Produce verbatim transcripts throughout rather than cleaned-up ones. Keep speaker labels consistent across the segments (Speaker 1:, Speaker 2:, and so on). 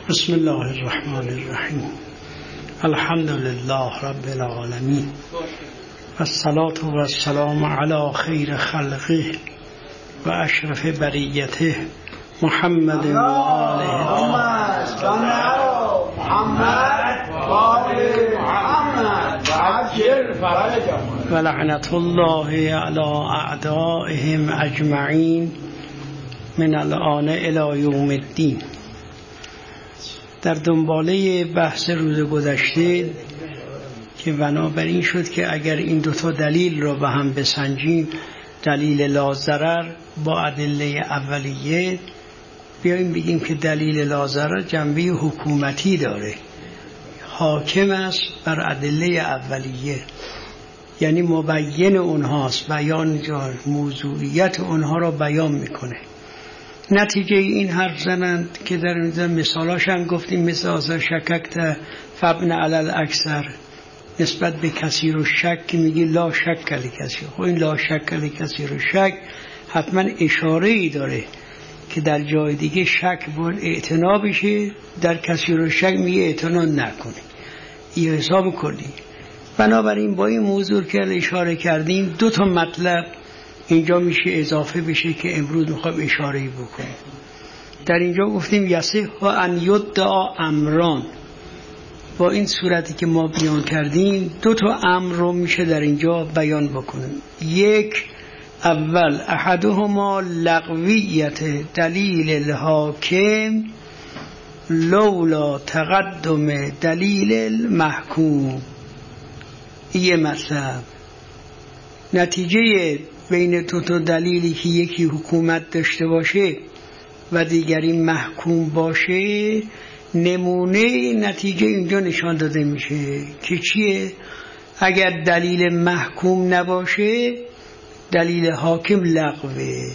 Speaker 1: بسم الله الرحمن الرحیم. الحمد لله رب العالمین و الصلاة و السلام علی خیر خلقه و اشرف بریته محمد و آله و لعنت الله علی اعدائهم اجمعین من الآن الی یوم الدین. در دنباله بحث روز گذشته که بنابراین شد که اگر این دوتا دلیل را به هم بسنجیم، دلیل لاضرر با ادله اولیه، بیاییم بگیم که دلیل لاضرر جنبه حکومتی داره، حاکم است بر ادله اولیه، یعنی مبین اونهاست، بیان موضوعیت اونها را بیان میکنه. نتیجه این حرف زنند که در اینجا مثالاش هم گفتیم، مثل آزار شککت فبن علل اکثر نسبت به کثیر و شک که میگی لا شک کلی کثیر. خب این لا شک کلی کثیر و شک حتما اشاره ای داره که در جای دیگه شک باید اعتنا بشه، در کثیر و شک میگه اعتنا نکنه. این حساب کلی. بنابراین با این موضوع که اشاره کردیم دو تا مطلب اینجا میشه اضافه بشه که امروز میخوام اشاره‌ای بکنیم. در اینجا گفتیم یصح و ان یدعا امران، با این صورتی که ما بیان کردیم دو تا امر رو میشه در اینجا بیان بکنیم. یک، اول احدهما لغویت دلیل الحاکم لولا تقدم دلیل المحکوم. یه مطلب، نتیجه بین دو تا دلیلی که یکی حکومت داشته باشه و دیگری محکوم باشه، نمونه نتیجه اینجا نشان داده میشه که چیه؟ اگر دلیل محکوم نباشه دلیل حاکم لغوه،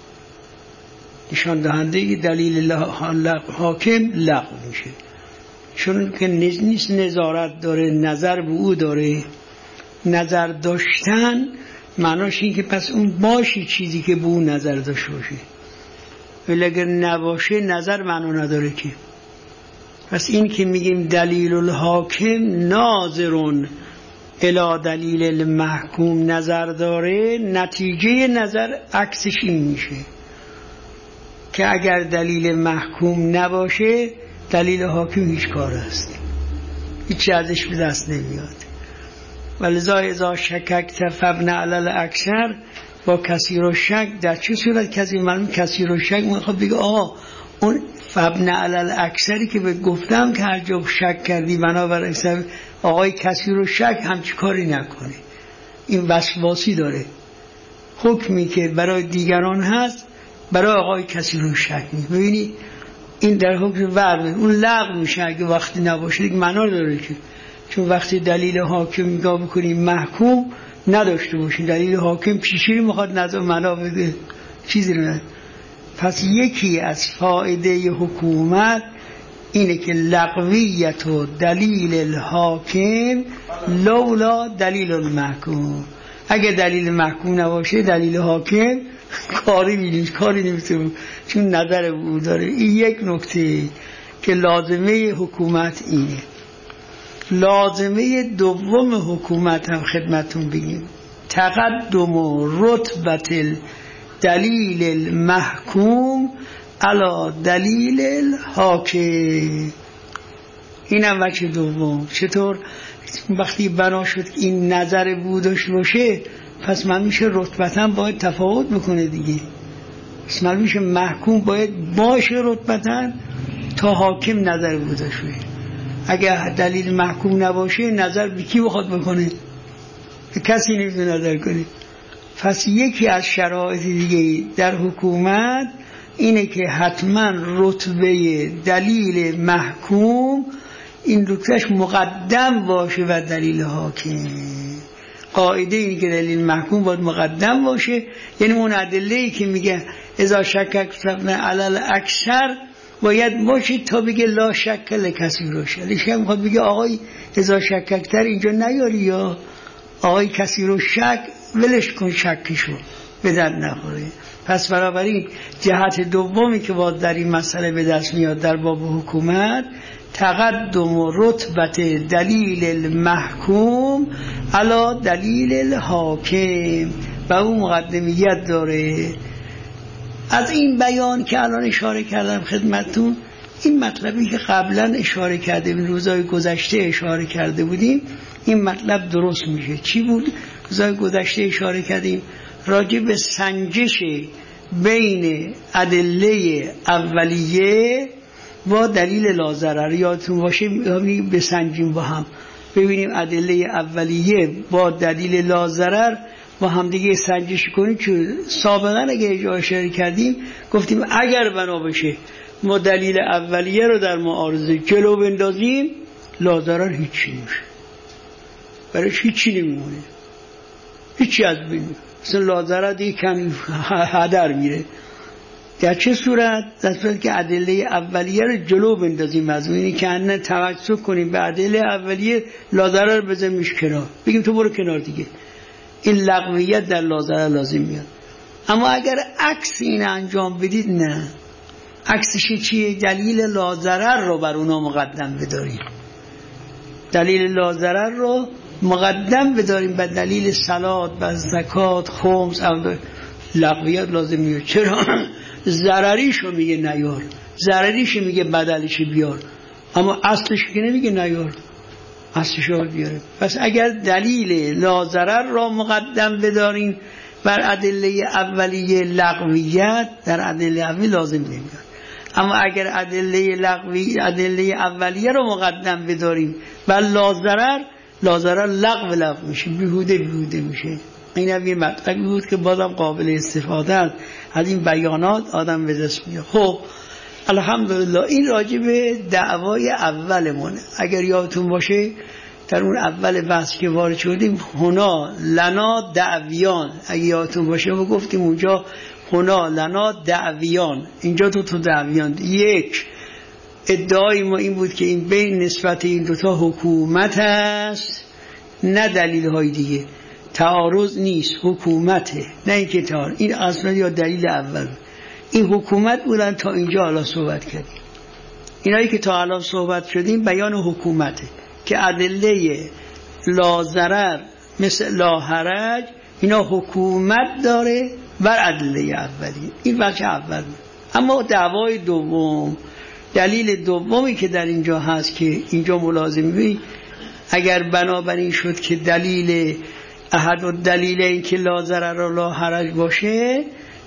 Speaker 1: نشان دهنده دلیل حاکم لغو میشه، چون که نیست نظارت داره، نظر به او داره. نظر داشتن معناش این که پس اون باشه چیزی که به اون نظر داشته باشه، ولی اگر نباشه نظر معنا نداره که. پس این که میگیم دلیل الحاکم ناظرون الی دلیل المحکوم نظر داره، نتیجه نظر عکسش این میشه که اگر دلیل محکوم نباشه دلیل حاکم هیچ کار است، هیچ ازش به دست نمیاد. ولذا اذا شککت فبن علل اکثر با کثیر و شک، در چه صورت کسی معلوم کثیر و شک میخواد بگه آه اون فبن علل اکثری که به گفتم که هر جا شک کردی بنابر آقای کثیر و شک همچی کاری نکنه. این وسواسی داره، حکمی که برای دیگران هست برای آقای کثیر و شک نیست. ببینید این در حکم ورمه اون لغو میشه اگه وقتی نباشه دیگه معنا داره که، چون وقتی دلیل حاکم نگاه بکنیم محکوم نداشته باشیم، دلیل حاکم چیزی میخواد نظر معنا بده چیزی نه. پس یکی از فایده حکومت اینه که لغویت و دلیل الحاکم لولا دلیل المحکوم، اگه دلیل محکوم نباشه دلیل حاکم کاری نیست، کاری نمیتونه، چون نظر او داره. این یک نکته که لازمه حکومت اینه. لازمه دوم حکومت هم خدمتون بگیم، تقدم و رتبت دلیل المحکوم علی دلیل الحاکم. این هم وجه دوم. چطور؟ وقتی بنا شد این نظر بودش باشه پس من میشه رتبتا باید تفاوت بکنه دیگه، پس من میشه محکوم باید باشه رتبتا تا حاکم نظر بودش باشه. اگر دلیل محکوم نباشه نظر به کی بخواد بکنه؟ کسی نمیتونه نظر کنه. پس یکی از شرایط دیگه در حکومت اینه که حتما رتبه دلیل محکوم این رتبهش مقدم باشه و دلیل حاکم. قاعده اینه که دلیل محکوم باید مقدم باشه، یعنی اون ادله‌ای که میگه اذا شکک فبن علل اکثر باید باشه تا بگه لا شک لکثیر و شک. لیشه میخواد بگه آقای اذا شککتر اینجا نیاری، یا آقای کثیر و شک ولش کن شکشو به در نخوره. پس بنابراین جهت دومی که باید در این مسئله به دست میاد در باب حکومت، تقدم و رتبت دلیل المحکوم علی دلیل الحاکم و اون مقدمیت داره. از این بیان که الان اشاره کردم خدمتتون، این مطلبی که قبلا اشاره کرده بودیم، روزهای گذشته اشاره کرده بودیم، این مطلب درست میشه. چی بود؟ روزهای گذشته اشاره کردیم راجع به سنجش بین ادله اولیه با دلیل لاضرر. یادتون باشه بسنجیم با هم، ببینیم ادله اولیه با دلیل لاضرر با هم دیگه سنجش کنیم. که سابقا اگه جا اشاره کردیم گفتیم اگر بنا بشه ما دلیل اولیه رو در معارضه جلو بندازیم، لاضرر هیچی نمیشه، برایش هیچی نمیمونه، هیچی از بین، مثلا لاضرر دیگه کمی هدر میره. در چه صورت؟ در صورت که ادله اولیه رو جلو بندازیم، از اینی که انه توجه کنیم به ادله اولیه، لاضرر رو بزنیمش کنار، بگیم تو برو کنار دیگه. این لغویت در لاضرر لازم میاد. اما اگر عکس این انجام بدید، نه، عکسش چیه؟ دلیل لاضرر رو بر اونا مقدم بداریم، دلیل لاضرر رو مقدم بداریم بر دلیل صلات، بر زکات، خمس. لغویت لازم میاد. چرا؟ ضرریشو میگه نیار، ضرریشو میگه بدلش بیار، اما اصلش که نمیگه نیار، اصلش رو بیاره. پس اگر دلیل لاضرر را مقدم بداریم بر ادله اولیه لغویت، در ادله اولیه لازم نمیاد. اما اگر ادله لغوی ادله اولیه رو مقدم بداریم بر لاضرر، لاضرر لغو لغو میشه، بیهوده بیهوده میشه. این هم یه مطلبی بود که بازم قابل استفاده است. از این بیانات آدم به دست میاد. خب الحمدلله این راجع به دعوای اولمونه. اگر یادتون باشه در اون اول بحث که وارد شدیم، هنا لنا دعویان، اگر یادتون باشه ما گفتیم اونجا هنا لنا دعویان، اینجا تو تو دعویان. یک ادعای ما این بود که این بین نسبت این دوتا حکومت است، نه دلیل های دیگه، تعارض نیست، حکومته، نه اینکه تعارض. این اصلا یا دلیل اول، این حکومت بودن. تا اینجا حالا صحبت کردیم، اینایی که تا الان صحبت شدیم بیان حکومته که ادله لاضرر مثل لا حرج اینا حکومت داره بر ادله اولی. این وجه اول. اما دعوای دوم، دلیل دومی که در اینجا هست که اینجا ملازم می‌بینید، اگر بنابراین شد که دلیل احد و دلیل این که لا ضرر و لا حرج باشه،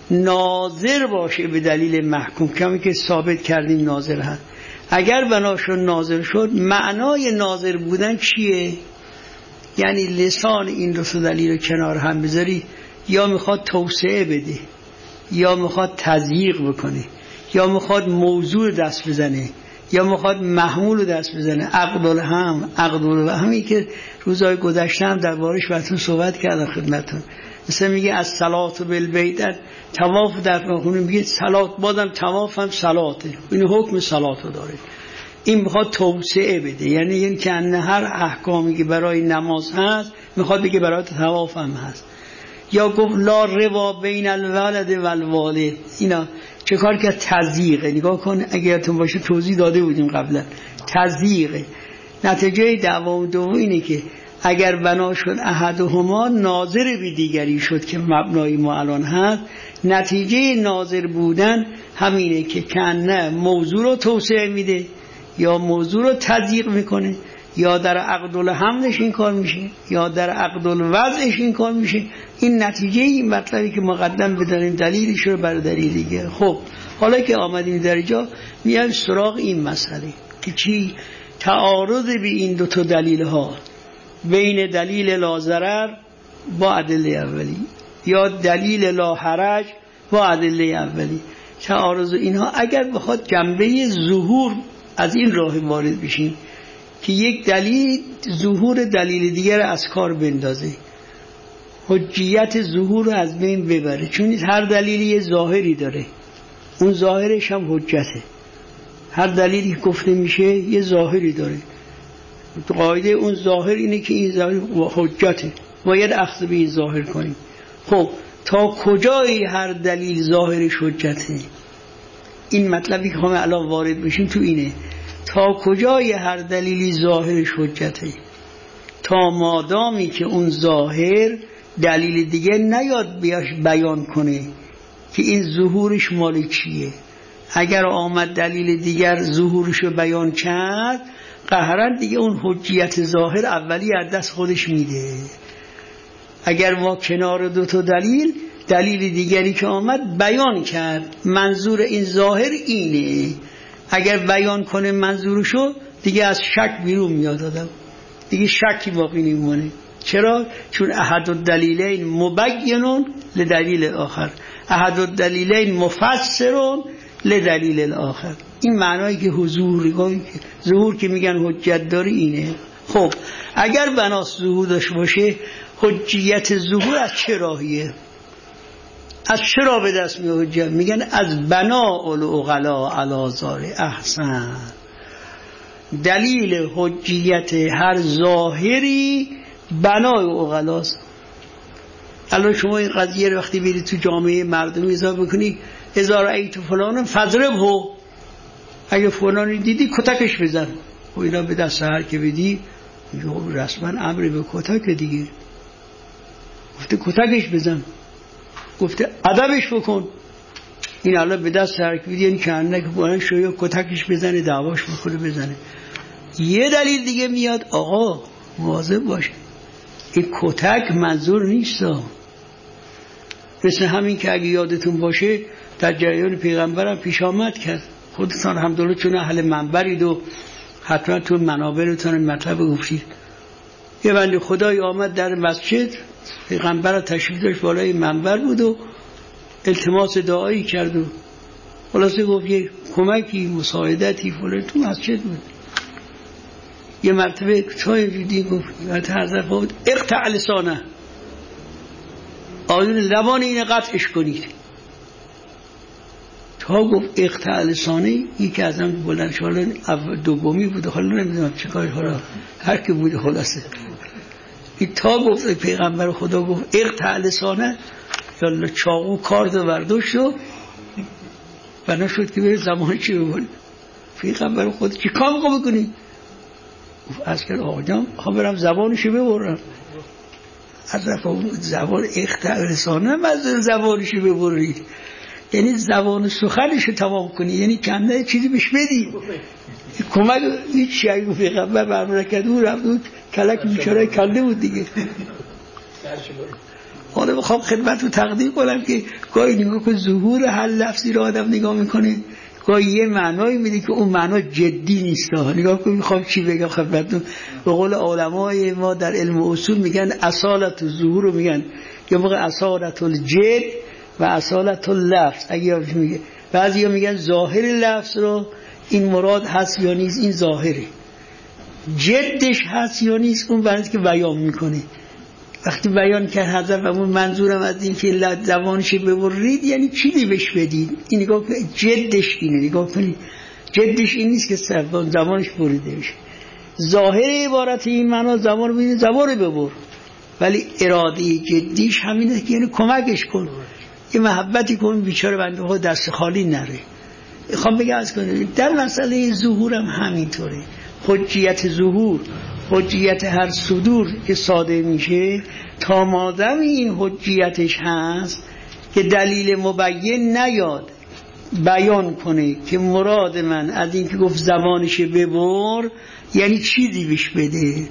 Speaker 1: ناظر باشه به دلیل محکوم، کمی که ثابت کردیم ناظر هست. اگر بناشون ناظر شد، معنای ناظر بودن چیه؟ یعنی لسان این دو دلیل رو کنار هم بذاری، یا میخواد توسعه بده، یا میخواد تضییق بکنه، یا میخواد موضوع دست بزنه، یا میخواد محمول دست بزنه. عقد الهم، عقد الهمی که روزهای گذشته هم دربارش براتون صحبت کردم خدمتتون. مثلا میگه از صلات بالبیت، طواف در خونه میگه صلات، بازم طواف هم صلاته، این حکم صلاتو داره. این میخواد توسعه بده، یعنی این که هر احکامی که برای نماز هست میخواد بگه برای طواف هم هست. یا گفت لا روا بین الولد و الوالد، اینا چه کار که تضییقه. نگاه کن، اگه یادتون باشه توضیح داده بودیم قبلا، تضییقه. نتیجه دعوا دوم اینه که اگر بنا شد احدهما ناظر به دیگری شد که مبنای ما الان هست، نتیجه ناظر بودن همینه که کنه موضوع رو توسعه میده، یا موضوع رو تضییق میکنه، یا در عقد الحملش این کار میشه، یا در عقد الوضعش این کار میشه. این نتیجه این مطلبی که مقدم بداریم دلیلش رو بر دلیل دیگه. خب حالا که آمدیم در اینجا، میایم سراغ این مسئله که چی؟ تعارض به این دو تا دلیل ها، بین دلیل لا ضرر با ادله اولی، یا دلیل لا حرج با ادله اولی. تعارض اینها اگر بخواد جنبه ظهور از این راه وارد بشیم که یک دلیل ظهور دلیل دیگر از کار بندازه، حجیت ظهور رو از بین ببره، چون هر دلیلی یه ظاهری داره، اون ظاهرش هم حجته. هر دلیلی گفته میشه یه ظاهری داره، قاعده اون ظاهر اینه که این ظاهر حجته، باید اخذ به این ظاهر کنیم. خب تا کجای هر دلیل ظاهرش حجته. این مطلبی که همه الان وارد بشیم تو اینه، تا کجای هر دلیلی ظاهرش حجته، تا مادامی که اون ظاهر دلیل دیگه نیاد بیاش بیان کنه که این ظهورش مال چیه. اگر آمد دلیل دیگر ظهورشو بیان کرد، قهرن دیگه اون حجیت ظاهر اولی از دست خودش میده. اگر ما کنار دو تا دلیل دلیل دیگری که آمد بیان کرد منظور این ظاهر اینه، اگر بیان کنه منظورشو، دیگه از شک بیرون میاد آدم، دیگه شکی باقی نمیمونه. چرا؟ چون احد الدلیلین مبینون لدلیل آخر، احد الدلیلین مفسرون لدلیل الاخر. این معنایی که حضور ظهور که میگن حجت داری اینه. خب اگر بناس ظهور داشته باشه، حجیت ظهور از چه راهیه؟ از چه راه به دست میاد حجت؟ میگن از بناء العقلاء علی ظاهر. احسن. دلیل حجیت هر ظاهری بنای عقلاست. الان شما این قضیه وقتی برید تو جامعه مردمی اضافه بکنی، اذا رأیت فلان فضربه، اگه فلانی دیدی کتکش بزن. و اینا به دست هر که بدی میگه رسما امر به کتک دیگه، گفته کتکش بزن، گفته ادبش بکن. این الان به دست هر که بدی یعنی کنه که فلان شوی کتکش بزنه، دعواش بکنه بزنه. یه دلیل دیگه میاد، آقا مواظب باشه، این کتک منظور نیست. مثل همین که اگه یادتون باشه در جریان پیغمبرم پیش آمد کرد، خودتان الحمدلله چون اهل منبرید و حتما تو منابرتان مطلب گفتید. یه بنده خدای آمد در مسجد، پیغمبر تشریف داشت بالای منبر بود و التماس دعایی کرد و خلاصه گفت یه کمکی مساعدتی فلان تو مسجد بود. یه مرتبه چای دیدی گفت حضرت فرمود اقطع لسانه، آیون زبان اینه قطعش کنید. تا گفت اقطع لسانه، یکی از هم بلند شد، دومی بود، حالا نمیدونم چه کاری، حالا هر کی بود خلاصه. تا گفت پیغمبر خدا گفت اقطع لسانه، یالا چاقو کارد و برداشت و بنا شد که به زمان چی ببونه. پیغمبر خدا چی کار میخواه بکنی؟ از که آقا ها برم زبانشو ببرم. از رفت زبان اقطع لسانه مزدور زبانشو ببرید، یعنی زبان سخنشو تمام کنی، یعنی کنده چیزی بهش بدی. کمک هیچ شایی بود. پیغمبر برمونه کرد او رفت بود کلک بیچاره کنده بود دیگه. حالا بخوام خدمت رو تقدیم کنم که گاهی نگاه که ظهور هر لفظی رو آدم نگاه میکنه، گاهی یه معنایی میده که اون معنا جدی نیست. نگاه کن میخوام چی بگم خدمتتون. به قول علمای ما در علم اصول میگن اصالت ظهور رو میگن یا موقع اصالت الجد و اصالت اللفظ. اگه میگه بعضیا میگن ظاهر لفظ رو این مراد هست یا نیست، این ظاهره. جدش هست یا نیست، اون برای که بیان میکنه. وقتی بیان کرد حضرت فرمود منظورم از این که زبانش ببرید یعنی چیزی بهش بدید. این نگاه کنید جدش اینه، نگاه کنید جدش این نیست که زبانش بریده بشه. ظاهر عبارت این معنا زبان ببین زبان ببر، ولی اراده جدیش همینه که یعنی کمکش کن، یه محبتی کن بیچاره بنده خود دست خالی نره. میخوام بگم از کنید در مسئله ظهورم همینطوره. حجیت ظهور، حجیت هر صدور که صادر میشه، تا مادام این حجیتش هست که دلیل مبین نیاد بیان کنه که مراد من از این که گفت زبانش ببر یعنی چیزی بهش بده.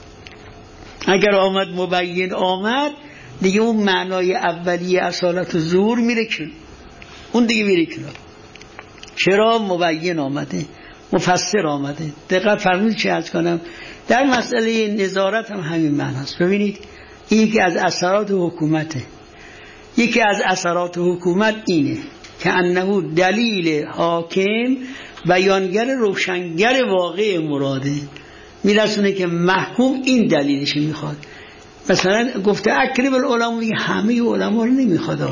Speaker 1: اگر آمد مبین آمد دیگه اون معنای اولیه اصالت و ظهور میره کنار، اون دیگه میره کنار. چرا مبین آمده، مفسر آمده. دقیق فرمودید چه عرض کنم. در مسئله نظارت هم همین معنی است. ببینید این یکی از اثرات حکومته. یکی از اثرات حکومت اینه که انه دلیل حاکم بیانگر روشنگر واقع مراده، میرسونه که محکوم این دلیلش میخواد. مثلا گفته اکرم العلماء، همه علما رو نمیخواد،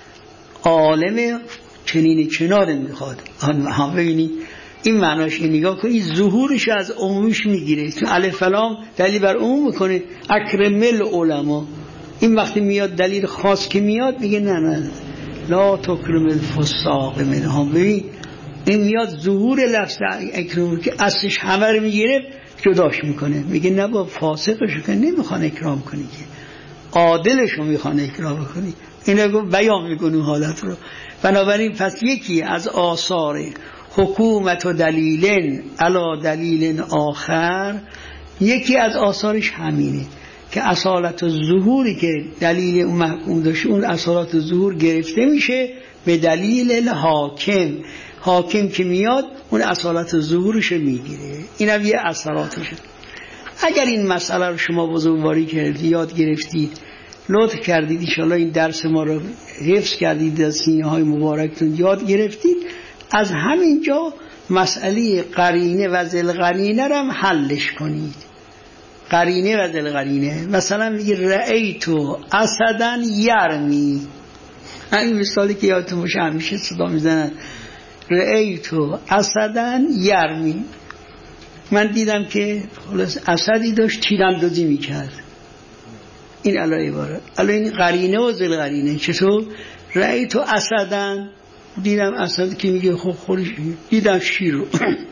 Speaker 1: عالم چنین چنان میخواد. ها ببینید این معناش این، نگاه کنید ظهورش از عمومش میگیره، چون الف لام دلیل بر عموم میکنه. اکرم العلماء این وقتی میاد دلیل خاص که میاد میگه نه نه لا تکرم الفساق منهم. ببین این میاد ظهور لفظ اکرام که اصلش همه رو میگیره جداش میکنه، میگه نه با فاسقشو که نمیخوان اکرام کنی که عادلشو میخوان اکرام کنی. اینا بیان میکنه حالت رو. بنابراین پس یکی از آثار حکومت و دلیلن علا دلیل آخر، یکی از آثارش همینه که اصالت و ظهوری که دلیل اون محکوم داشته اون اصالت و ظهور گرفته میشه به دلیل حاکم. حاکم که میاد اون اصالت و ظهورش میگیره. این هم یه اثراتشه. اگر این مسئله رو شما بزرگواری کردید یاد گرفتید لطف کردید انشاءالله این درس ما رو حفظ کردید از سینه های مبارکتون یاد گرفتید، از همینجا مسئله قرینه و ذل قرینه رو هم حلش کنید. قرینه و ذل قرینه مثلا میگه رأیتو اسدن یرمی، این مثالی که یادتون باشه همیشه صدا میزنن رأیتو اسدن یرمی، من دیدم که خلاص اسدی داشت تیراندازی میکرد. این علایه باره الان این قرینه و ذل قرینه. چطور؟ رأیتو اسدن، دیدم اسد که میگه خب خودش، دیدم شیر رو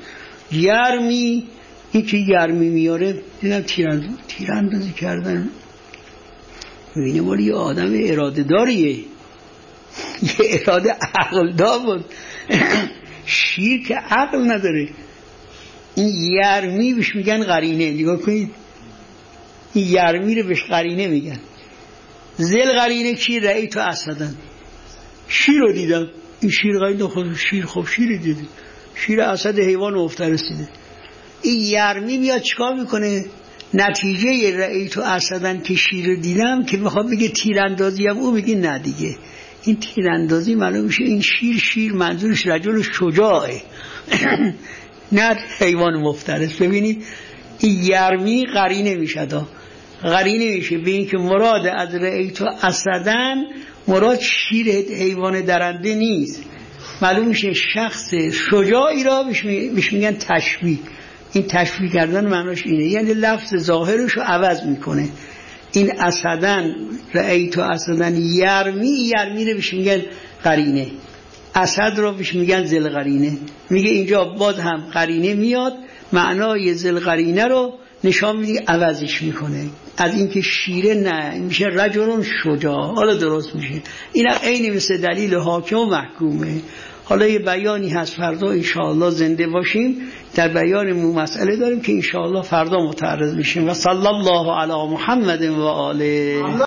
Speaker 1: یرمی، این که یرمی میاره دیدم تیراندازی تیراندازی کردن. ببینه مالی یه آدم اراده داریه، یه اراده عقل دار بود. شیر که عقل نداره. این یرمی بهش میگن قرینه. نگاه کنید این یرمی رو بهش قرینه میگن. ذل قرینه کی؟ رأیتو اسدن، شیر رو دیدم. این شیر قرینه خود شیر خب شیر دیدی، شیر اسد حیوان مفترسیده. این یرمی میاد چیکار میکنه؟ نتیجه رأیتو اسدن که شیر رو دیدم که میخواد بگه تیراندازی هم، او میگه نه دیگه این تیراندازی معلوم میشه این شیر شیر منظورش رجل شجاعه نه حیوان مفترس. ببینید این یرمی قرینه میشه دا قرینه میشه به این که مراد از رأیتو اسدن مراد شیر حیوان درنده نیست، معلوم میشه شخص شجاعی را بهش میگن تشبیه. این تشبیه کردن معناش اینه، یعنی لفظ ظاهرش رو عوض میکنه. این اسدن رأیتو اسدن یرمی، یرمی رو بهش میگن قرینه، اسد رو بهش میگن ذل قرینه. میگه اینجا باز هم قرینه میاد معنای ذل قرینه رو نشان میده عوضش میکنه، از اینکه شیره نه میشه رجل شجاع. حالا درست میشه. این عین مثل دلیل حاکم و محکومه. حالا یه بیانی هست فردا انشاءالله زنده باشیم در بیان مو مسئله داریم که انشاءالله فردا متعرض میشیم. و صلی الله علی محمد و آله.